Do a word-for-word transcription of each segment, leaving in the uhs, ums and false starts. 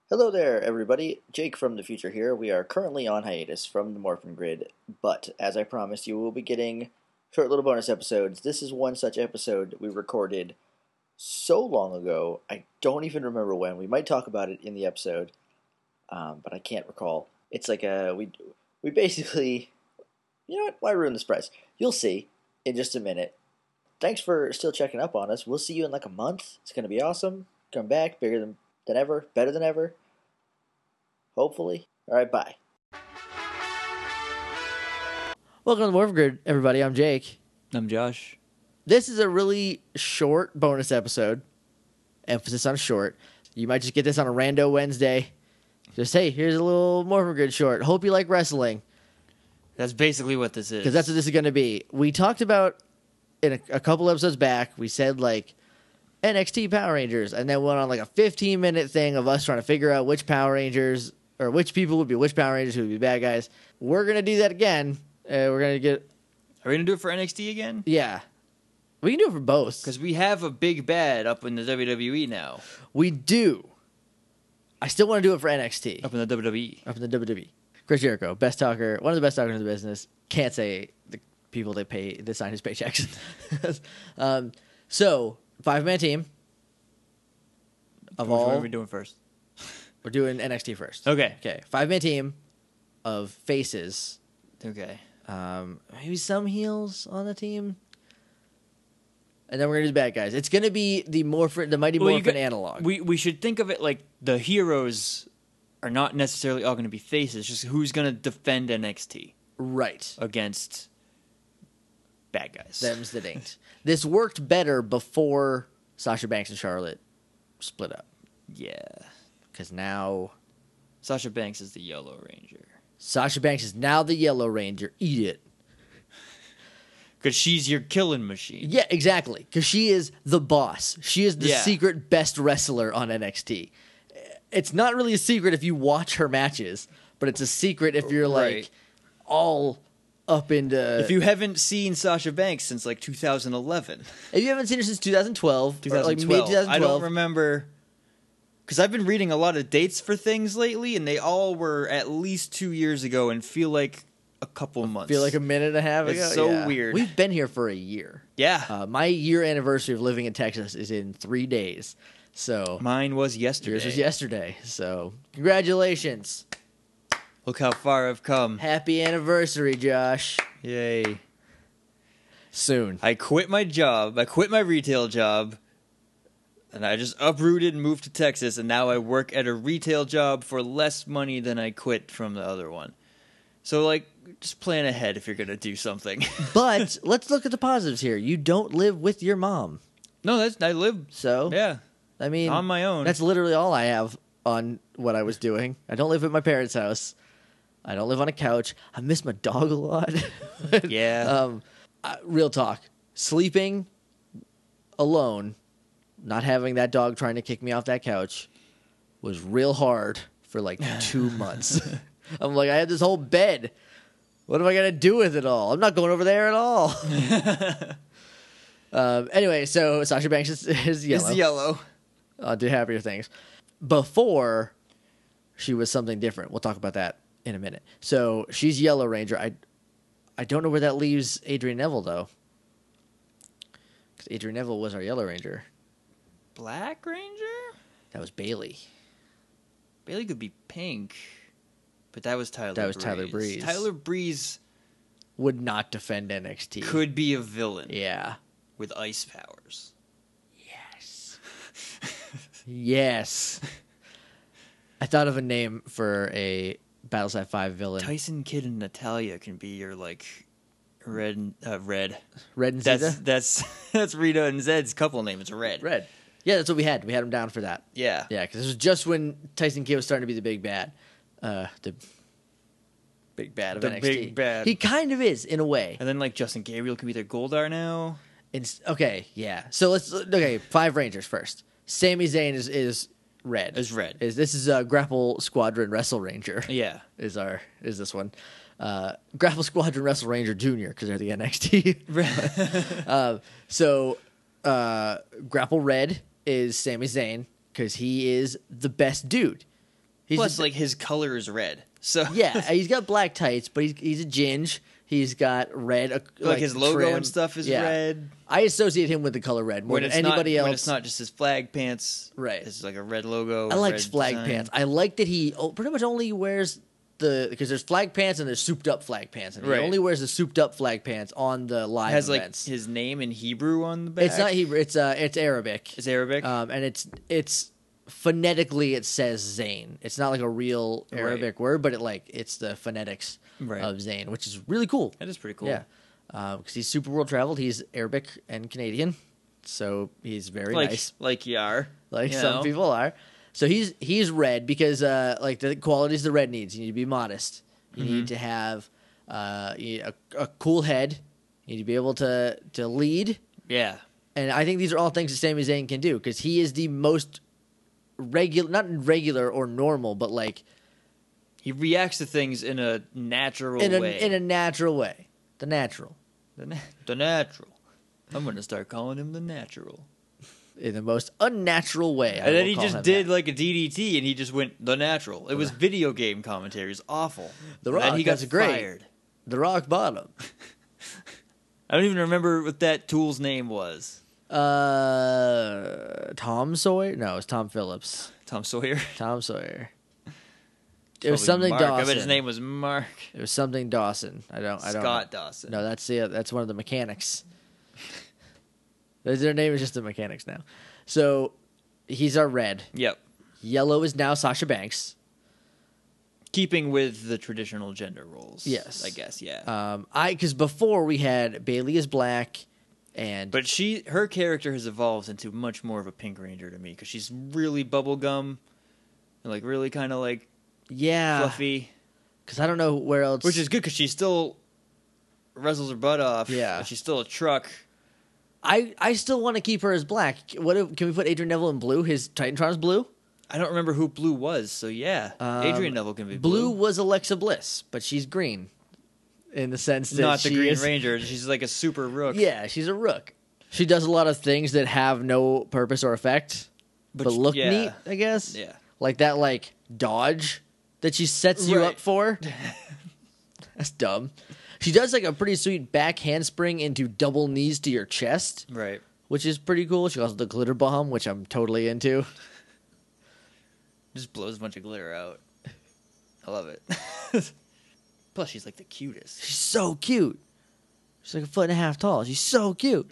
Hello there, everybody. Jake from the future here. We are currently on hiatus from the Morphin Grid, but as I promised you, we'll be getting short little bonus episodes. This is one such episode we recorded so long ago, I don't even remember when. We might talk about it in the episode, um, but I can't recall. It's like a, we, we basically, you know what, why ruin the surprise? You'll see in just a minute. Thanks for still checking up on us. We'll see you in like a month. It's going to be awesome. Come back, bigger than, than ever, better than ever. Hopefully. All right, bye. Welcome to the Morphin Grid, everybody. I'm Jake. I'm Josh. This is a really short bonus episode. Emphasis on short. You might just get this on a rando Wednesday. Just, hey, here's a little Morphin Grid short. Hope you like wrestling. That's basically what this is. Because that's what this is going to be. We talked about, in a, a couple episodes back, we said, like, N X T Power Rangers, and then went on, like, a fifteen-minute thing of us trying to figure out which Power Rangers, or which people would be which Power Rangers, who would be bad guys. We're going to do that again. Uh, we're going to get... Are we going to do it for N X T again? Yeah. We can do it for both. Because we have a big bad up in the W W E now. We do. I still want to do it for N X T. Up in the W W E. Up in the W W E. Chris Jericho, best talker, one of the best talkers in the business. Can't say the people that pay that sign his paychecks. um, so, five-man team. Of Which all, one are we doing first? We're doing N X T first. Okay. Okay. Five-man team of faces. Okay. Um, maybe some heels on the team. And then we're going to do the bad guys. It's going to be the Morphin, the Mighty Well, you Morphin got- analog. We we should think of it like the heroes are not necessarily all going to be faces. Just who's going to defend N X T Right. against bad guys. Them's that ain't. This worked better before Sasha Banks and Charlotte split up. Yeah. Because now Sasha Banks is the Yellow Ranger. Sasha Banks is now the Yellow Ranger. Eat it. Because she's your killing machine. Yeah, exactly. Because she is the boss. She is the Yeah. secret best wrestler on N X T. It's not really a secret if you watch her matches, but it's a secret if you're like Right. all up into. If you haven't seen Sasha Banks since like two thousand eleven. if you haven't seen her since twenty twelve, or like mid twenty twelve. twenty twelve, I don't remember. Because I've been reading a lot of dates for things lately, and they all were at least two years ago and feel like a couple months. feel like a minute and a half It's ago. so Yeah. weird. We've been here for a year. Yeah. Uh, my year anniversary of living in Texas is in three days. So Mine was yesterday. yours was yesterday. So congratulations. Look how far I've come. Happy anniversary, Josh. Yay. Soon. I quit my job. I quit my retail job. And I just uprooted and moved to Texas, and now I work at a retail job for less money than I quit from the other one. So, like, just plan ahead if you're going to do something. But let's look at the positives here. You don't live with your mom. No, that's I live. So, Yeah. I mean, On my own. That's literally all I have on what I was doing. I don't live at my parents' house. I don't live on a couch. I miss my dog a lot. Yeah. Um, uh, real talk. Sleeping alone, not having that dog trying to kick me off that couch, was real hard for like two months. I'm like, I have this whole bed. What am I going to do with it all? I'm not going over there at all. um, anyway, so Sasha Banks is, is yellow. It's yellow. Uh, do happier things. Before, she was something different. We'll talk about that in a minute. So she's Yellow Ranger. I, I don't know where that leaves Adrian Neville, though. Because Adrian Neville was our Yellow Ranger. Black Ranger? That was Bailey. Bailey could be pink, but that was Tyler That was Breeze. Tyler Breeze. Tyler Breeze Would not defend N X T. could be a villain Yeah. with ice powers. Yes. Yes. I thought of a name for a Battleside five villain. Tyson Kidd and Natalia can be your, like, red... Uh, red. Red and That's, Zeta? that's, that's Rita and Zed's couple name. It's Red. Red. Yeah, that's what we had. We had him down for that. Yeah. Yeah, because this was just when Tyson Kidd was starting to be the big bad. Uh, the big bad of The N X T. big bad. He kind of is, in a way. And then, like, Justin Gabriel can be their Goldar now. It's, okay, yeah. So let's... Okay, five Rangers first. Sami Zayn is, is red. Is Red. Is This is uh, Grapple Squadron Wrestle Ranger. Yeah. Is our is this one. Uh, Grapple Squadron Wrestle Ranger Junior, because they're the N X T. uh, so, uh, Grapple Red is Sami Zayn, because he is the best dude. He's Plus, a- like his color is red, so yeah, he's got black tights, but he's he's a ginge. He's got red, uh, like, his logo trim. and stuff is Yeah. red. I associate him with the color red more When than it's anybody not, else. when it's not just his flag pants, Right. It's like a red logo. I like red flag design. pants. I like that he oh, pretty much only wears the because there's flag pants and there's souped up flag pants, and Right. he only wears the souped up flag pants on the live It has events. like his name in Hebrew on the back. It's not Hebrew. It's uh, it's Arabic. It's Arabic. Um, and it's it's phonetically it says Zayn. It's not like a real Arabic Right. word, but it like it's the phonetics Right. of Zayn, which is really cool. That is pretty cool. Yeah, because he's super world traveled. He's Arabic and Canadian, so he's very like nice. like Yar, Like you some know? people are. So he's he's red because uh, like the qualities the red needs. You need to be modest. You Mm-hmm. need to have uh, you- a, a cool head. You need to be able to to lead. Yeah, And I think these are all things that Sami Zayn can do because he is the most regular, not regular or normal, but like he reacts to things in a natural in a way. in a natural way. The natural, the, na- the natural. I'm gonna start calling him the natural. in the most unnatural way. I And then will he call just him did that. like a D D T, and he just went the natural. It was video game commentary. It was awful. The And then Rock, he got that's great. fired. the rock bottom. I don't even remember what that tool's name was. Uh, Tom Sawyer? No, it's Tom Phillips. Tom Sawyer. Tom Sawyer. It was Probably something Mark. I Dawson. bet his name was Mark. It was something Dawson. I don't. I don't. Scott Dawson. No, that's the that's one of the mechanics. Their name is just the mechanics now. So he's our red. Yep. Yellow is now Sasha Banks. Keeping with the traditional gender roles. Yes. I guess, yeah. Um, I because before we had Bailey is black, and but she, her character has evolved into much more of a Pink Ranger to me because she's really bubblegum, and like really kind of like yeah, fluffy, because I don't know where else. which is good because she still wrestles her butt off. Yeah. but she's still a truck. I I still want to keep her as black. What if, can we put Adrian Neville in blue? His Titantron's blue. I don't remember who Blue was, so yeah, Um, Adrian Neville can be Blue blue. was Alexa Bliss, but she's green, in the sense that Not the she Green is, Ranger. She's like a super rook. Yeah, she's a rook. She does a lot of things that have no purpose or effect, but, But sh- look yeah. neat, I guess. Yeah. Like that, like dodge that she sets you Right. up for. That's dumb. She does like a pretty sweet back handspring into double knees to your chest, Right. which is pretty cool. She also does the glitter bomb, which I'm totally into. Just blows a bunch of glitter out. I love it. Plus, she's like the cutest. She's so cute. She's like a foot and a half tall. She's so cute.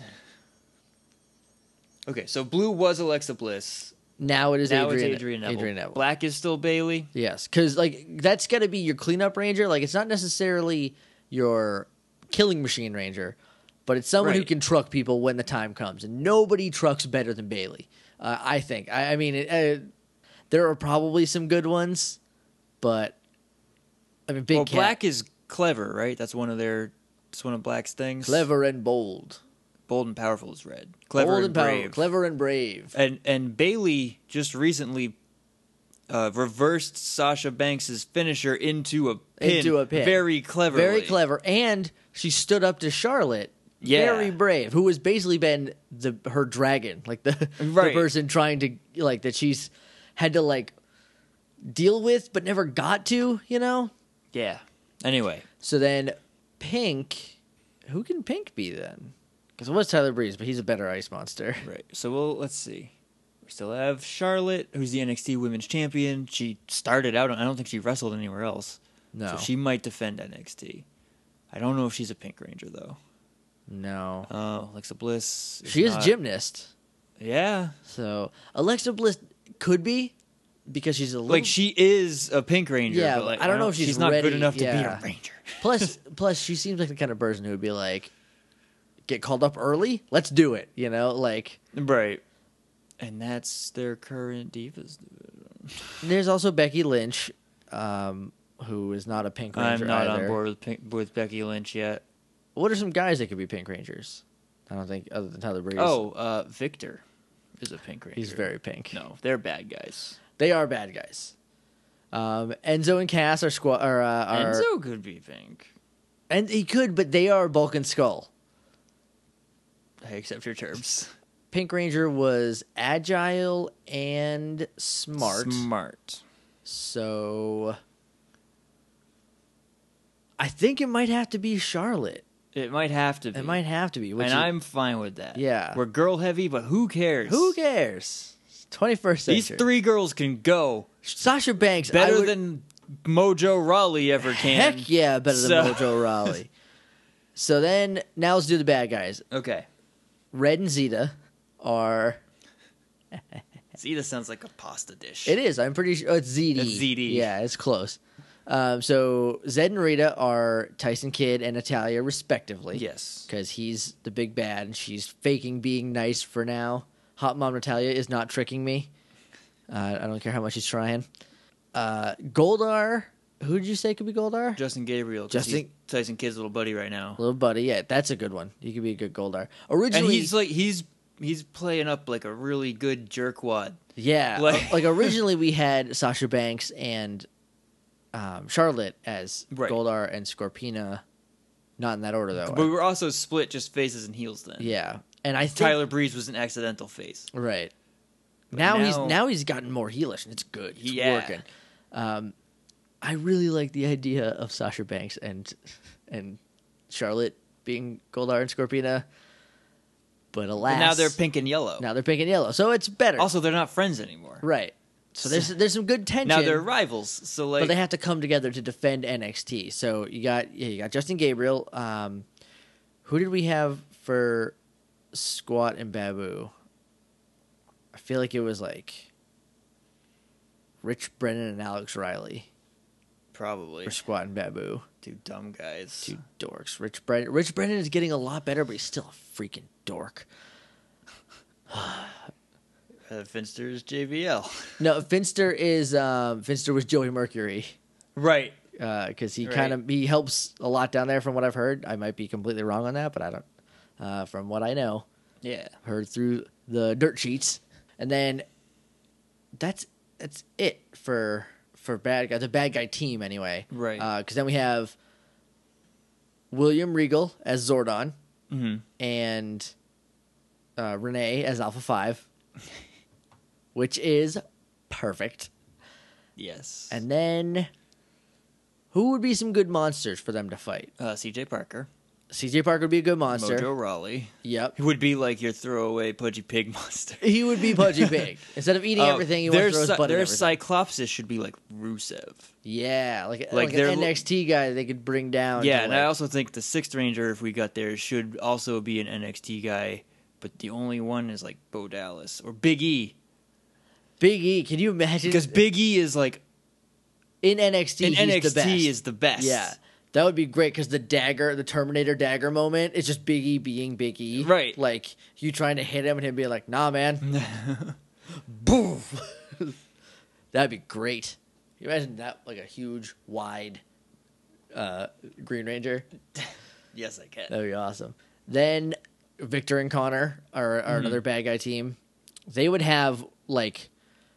Okay, so Blue was Alexa Bliss. Now it is Now Adrian, it's Adrian Neville. Adrian Neville. Black is still Bailey. Yes, because like that's got to be your cleanup ranger. Like it's not necessarily your killing machine ranger, but it's someone who Right. can truck people when the time comes. And nobody trucks better than Bailey. Uh, I think. I, I mean, it, uh, there are probably some good ones, but I mean, Big well, Cat, Black is clever, right? That's one of their. It's one of Black's things. clever and bold, Bold and powerful is red. Clever bold and power- brave. clever and brave. And and Bailey just recently uh, reversed Sasha Banks' finisher into a pin. Into a pin. Very cleverly. Very clever, and she stood up to Charlotte. Yeah. Very brave. Who has basically been the her dragon, like the, Right. the person trying to like that she's had to like deal with, but never got to. You know. Yeah. Anyway, So then, Pink. Who can Pink be then? Because it was Tyler Breeze, but he's a better ice monster. right. So we'll let's see. We still have Charlotte, who's the N X T Women's Champion. She started out. I don't think she wrestled anywhere else. No. So she might defend N X T. I don't know if she's a Pink Ranger though. No. Uh, Alexa Bliss. She is not- a gymnast. Yeah. So Alexa Bliss could be because she's a little Like she is a Pink Ranger. Yeah, but like, I don't know if she's not ready, good enough to yeah. be a Ranger. Plus, plus, she seems like the kind of person who would be like, get called up early. Let's do it. You know, like Right. And that's their current Divas division. there's also Becky Lynch, um, who is not a Pink Ranger I'm not either. on board with Pink, with Becky Lynch yet. What are some guys that could be Pink Rangers? I don't think other than Tyler Breeze. Oh, uh, Victor is a Pink Ranger. he's very pink. No, they're bad guys. They are bad guys. Um, Enzo and Cass are squad. Are, uh, are Enzo could be Pink. and he could, but they are Bulk and Skull. I accept your terms. Pink Ranger was agile and smart. Smart. So I think it might have to be Charlotte. It might have to be. It might have to be. Which and is, I'm fine with that. Yeah. We're girl heavy, but who cares? Who cares? twenty-first century. These three girls can go Sasha Banks. better I would, than Mojo Rawley ever can. Heck yeah, better than So- Mojo Rawley. So then, now let's do the bad guys. Okay. Red and Zeta are... Zeta sounds like a pasta dish. It is. I'm pretty sure. Oh, it's Z D. It's Z D. Yeah, it's close. Um, so Zed and Rita are Tyson Kidd and Natalia, respectively. Yes. Because he's the big bad and she's faking being nice for now. Hot Mom Natalia is not tricking me. Uh, I don't care how much he's trying. Uh, Goldar. Who did you say could be Goldar? Justin Gabriel. 'cause Justin- he's Tyson Kidd's little buddy right now. Little buddy. Yeah, that's a good one. He could be a good Goldar. Originally, And he's like he's he's playing up like a really good jerkwad. yeah, like- like originally we had Sasha Banks and um, Charlotte as Right. Goldar and Scorpina. Not in that order though. But we were also split just faces and heels then. Yeah, and I think Tyler Breeze was an accidental face. right now, he's now- now he's gotten more heelish and it's good. It's Yeah. working. Um, I really like the idea of Sasha Banks and and Charlotte being Goldar and Scorpina, but alas, But now they're pink and yellow. now they're pink and yellow, so it's better. Also, they're not friends anymore. right. So there's there's some good tension. Now they're rivals. So like, but they have to come together to defend N X T. So you got yeah, you got Justin Gabriel. Um, who did we have for Squat and Babu? I feel like it was like Rich Brennan and Alex Riley probably for Squat and Babu. two dumb guys. Two dorks. Rich Brennan. Rich Brennan is getting a lot better, but he's still a freaking dork. Uh, Finster's J B L. No, Finster is um, Finster was Joey Mercury. Right. Because he Right. kind of he helps a lot down there from what I've heard. I might be completely wrong on that, but I don't. Uh, from what I know, Yeah. heard through the dirt sheets, and then that's that's it for for bad guy the bad guy team anyway. Right. Because then we have William Regal as Zordon Mm-hmm. and uh, Renee as Alpha Five, which is perfect. Yes. And then, who would be some good monsters for them to fight? uh, C J Parker, C J Parker would be a good monster. Mojo Rawley. Yep. He would be like your throwaway pudgy pig monster. He would be Pudgy Pig. Instead of eating Uh, everything, he their wants to throw his Cy- butt at Their everything. Cyclopsis should be like Rusev. Yeah, like, like, Like an they're- N X T guy they could bring down. Yeah, to and like, I also think the Sixth Ranger, if we got there, should also be an N X T guy. But the only one is like Bo Dallas or Big E, Big E. Can you imagine? because Big E is like in N X T, in he's N X T the best. is the best. Yeah, that would be great because the dagger, the Terminator dagger moment, is just Big E being Big E. Right. Like you trying to hit him and him being like, "Nah, man." Boom. That'd be great. Can you imagine that, like a huge, wide uh, Green Ranger. Yes, I can. That'd be awesome. Then Victor and Connor are, are Mm-hmm. another bad guy team. They would have like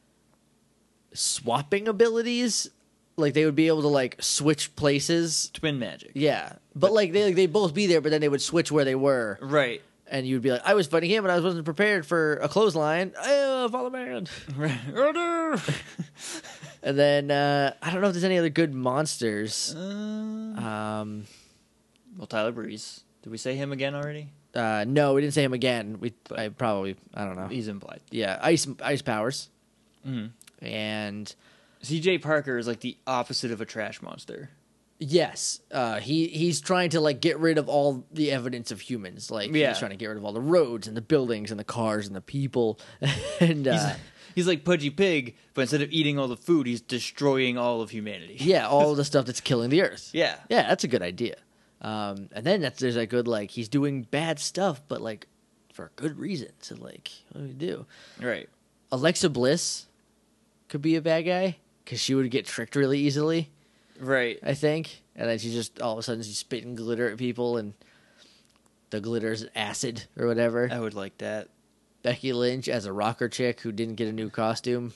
swapping abilities. Like they would be able to like switch places. Twin magic. Yeah, but like they like, they'd both be there, but then they would switch where they were, Right. and you'd be like, "I was fighting him, and I wasn't prepared for a clothesline." Oh, follow man. Order. And then uh, I don't know if there's any other good monsters. Uh, Um, well, Tyler Breeze. Did we say him again already? uh, no, we didn't say him again. We I probably I don't know. He's implied. Yeah, ice ice powers. Mm-hmm. And C J Parker is like the opposite of a trash monster. yes, uh, he he's trying to like get rid of all the evidence of humans. Like Yeah. he's trying to get rid of all the roads and the buildings and the cars and the people. and uh, He's, he's like Pudgy Pig, but instead of eating all the food, he's destroying all of humanity. yeah, all the stuff that's killing the earth. Yeah. Yeah, that's a good idea. Um, and then that's there's a good like he's doing bad stuff, but like for a good reason. So like, what do we do? Right. Alexa Bliss could be a bad guy because she would get tricked really easily. Right. I think, and then she just all of a sudden she's spitting glitter at people, and the glitter's acid or whatever. I would like that. Becky Lynch as a rocker chick who didn't get a new costume.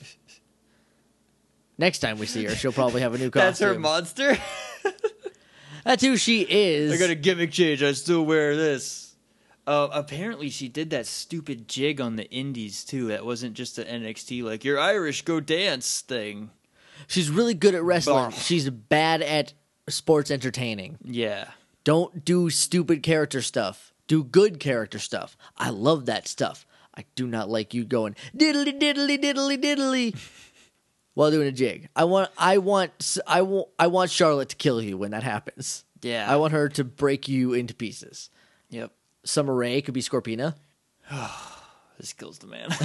Next time we see her, she'll probably have a new costume. That's her monster? That's who she is. I got a gimmick change. I still wear this. Uh, apparently, she did that stupid jig on the Indies, too. That wasn't just the N X T, like, you're Irish, go dance thing. She's really good at wrestling. Bah. She's bad at sports entertaining. Yeah. Don't do stupid character stuff. Do good character stuff. I love that stuff. I do not like you going diddly diddly diddly diddly while doing a jig. I want I want I want I want Charlotte to kill you when that happens. Yeah. I want her to break you into pieces. Yep. Summer Rae could be Scorpina. This kills the man.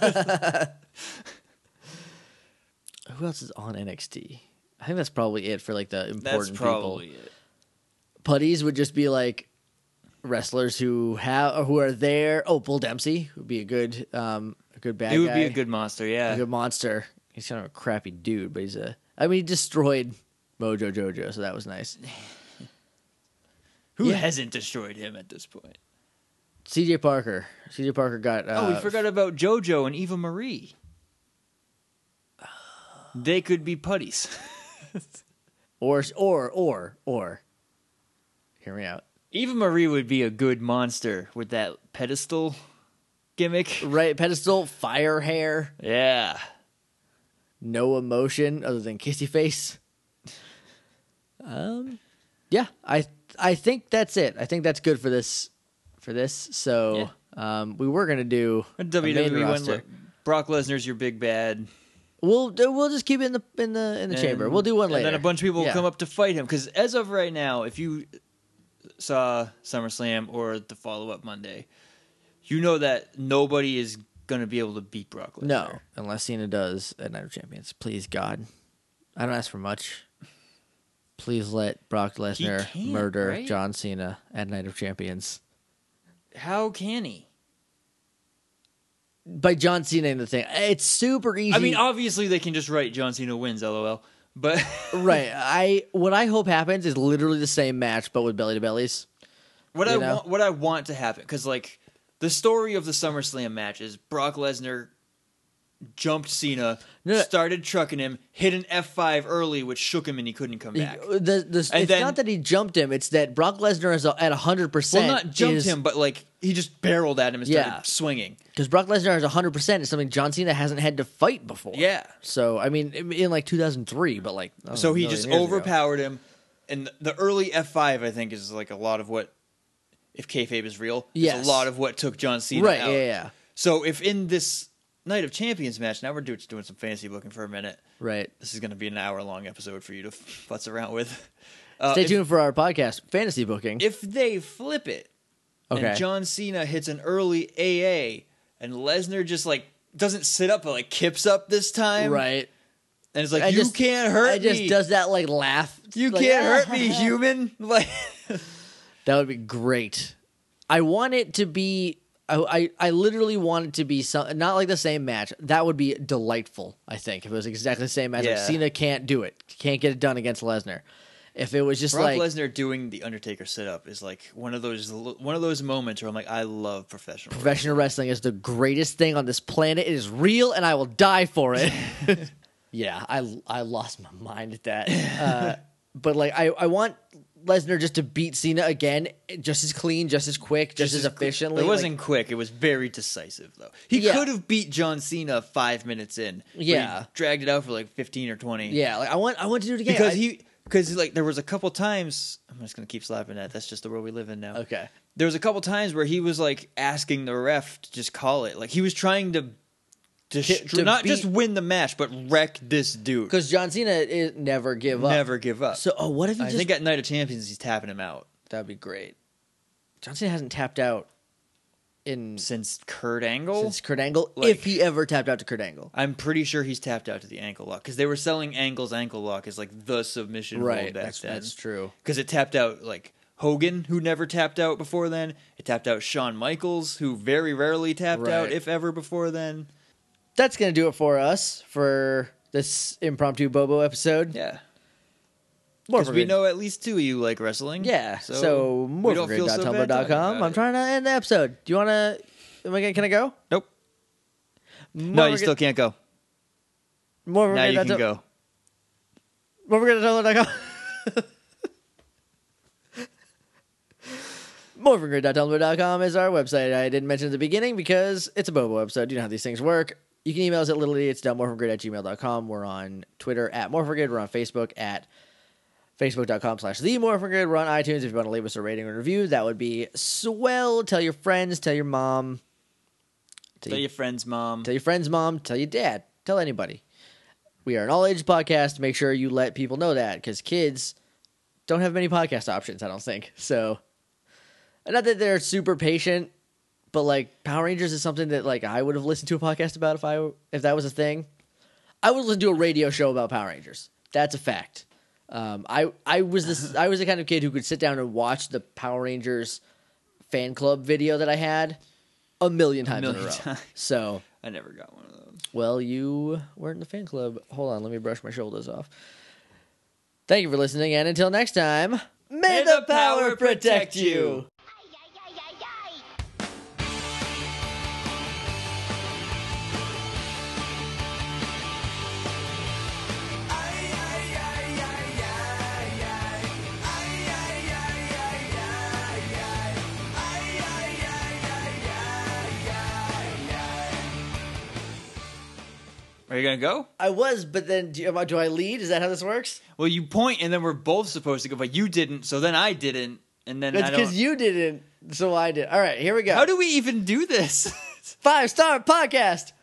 Who else is on N X T? I think that's probably it for like the important That's probably people. it. Putties would just be like wrestlers who have or who are there. Oh, Bull Dempsey would be a good, um, a good bad It would guy. be a good monster, yeah. a good monster. He's kind of a crappy dude, but he's a. I mean, he destroyed Mojo Jojo, so that was nice. Who Yeah. hasn't destroyed him at this point? C J Parker. C J Parker got. Uh, Oh, we forgot about JoJo and Eva Marie. They could be putties. Or or or or. Hear me out. Eva Marie would be a good monster with that pedestal gimmick. Right, pedestal, fire hair, Yeah. no emotion other than kissy face. Um, yeah, I I think that's it. I think that's good for this for this. So, um, we were gonna do a W main W E one. roster. Look, Brock Lesnar's your big bad. We'll we'll just keep it in the in the in the And- chamber. We'll do one later. And then a bunch of people Yeah. will come up to fight him. Because as of right now, if you saw SummerSlam or the follow-up Monday, you know that nobody is going to be able to beat Brock Lesnar. No, unless Cena does at Night of Champions. Please, God. I don't ask for much. Please let Brock Lesnar can't, murder right? John Cena at Night of Champions. How can he? By John Cena in the thing. It's super easy. I mean, obviously they can just write John Cena wins, lol. But right. I what I hope happens is literally the same match, but with belly to bellies. what You I know? want, what I want to happen, because like the story of the SummerSlam match is Brock Lesnar jumped Cena, No, no. started trucking him, hit an F five early, which shook him and he couldn't come back. The, the, And it's then- not that he jumped him; it's that Brock Lesnar is at hundred percent. Well, not jumped is, him, but like he just barreled at him and started Yeah. swinging. because Brock Lesnar is hundred percent. Is something John Cena hasn't had to fight before. Yeah. So I mean, in, in like two thousand three, but like oh, So he a million just years ago. overpowered him, and the early F five I think is like a lot of what, if kayfabe is real, is Yes. a lot of what took John Cena Right? out. Yeah, yeah. So if in this Night of Champions match, now we're do- doing some fantasy booking for a minute. Right. This is going to be an hour long episode for you to futz around with. Uh, Stay if, tuned for our podcast, Fantasy Booking. If they flip it, Okay. and John Cena hits an early A A, and Lesnar just like doesn't sit up but like kips up this time, right. And it's like I you just- can't hurt I just me. does that like laugh. you Like, can't "Ah." hurt me, human. Like. That would be great. I want it to be. I, I, I literally want it to be some, not like the same match. That would be delightful. I think if it was exactly the same match. Like Yeah. Cena can't do it. Can't get it done against Lesnar. If it was just Brock like Lesnar doing the Undertaker sit up is like one of those one of those moments where I'm like, I love professional. professional wrestling is the greatest thing on this planet. It is real, and I will die for it. Yeah, I I lost my mind at that. Uh, but like, I I want Lesnar just to beat Cena again, just as clean, just as quick, just, as efficiently. It wasn't Like, quick. It was very decisive, though. He Yeah. could have beat John Cena five minutes in. but he Yeah. dragged it out for like fifteen or twenty. yeah, like I want I want to do it again because I- he because like there was a couple times. I'm just gonna keep slapping that. That's just the world we live in now. okay. There was a couple times where he was like asking the ref to just call it. Like he was trying to. Destro- to not beat- just win the match, but wreck this dude. Because John Cena is never give up. Never give up. So, oh, what if he I just? think at Night of Champions he's tapping him out That'd be great. John Cena hasn't tapped out in since Kurt Angle. since Kurt Angle, Like- if he ever tapped out to Kurt Angle. I'm pretty sure he's tapped out to the ankle lock because they were selling Angle's ankle lock as like the submission hold Right, back that's, then. that's true. Because it tapped out like Hogan, who never tapped out before then. It tapped out Shawn Michaels, who very rarely tapped out, Right. if ever, before then. That's gonna do it for us for this impromptu Bobo episode. Yeah. More Because for we good. know at least two of you like wrestling. Yeah. So, So, we more don't for feel good so dot tumblr bad dot talking com. about I'm it. trying to end the episode. Do you want to? Am I? Can I go? Nope. More No, for you good- still can't go. More for Now good you dot can tum- go. More for good dot tumblr dot com. more for good dot tumblr dot com is our website. I didn't mention at the beginning because it's a Bobo episode. You know how these things work. You can email us at littleidiots dot morphingrid at gmail dot com. We're on Twitter at morphingrid. We're on Facebook at facebook.com slash the morphingrid. We're on iTunes. If you want to leave us a rating or review, that would be swell. Tell your friends. Tell your mom. Tell your friend's mom. Tell your friend's mom. Tell your dad. Tell anybody. We are an all-ages podcast. Make sure you let people know that, because kids don't have many podcast options, I don't think. So, not that they're super patient, but, like, Power Rangers is something that, like, I would have listened to a podcast about if I if that was a thing. I would listen to a radio show about Power Rangers. That's a fact. Um, I I was this I was the kind of kid who could sit down and watch the Power Rangers fan club video that I had a million times a million in a row. times. So I never got one of those. well, you weren't in the fan club. Hold on, let me brush my shoulders off. Thank you for listening, and until next time, may, May the the power power protect protect you. you. Are you gonna go? I was, but then do, you, do I lead? Is that how this works? Well, you point, and then we're both supposed to go, but you didn't, so then I didn't, and then That's I don't. because you didn't, so I did. All right, here we go. How do we even do this? Five star podcast.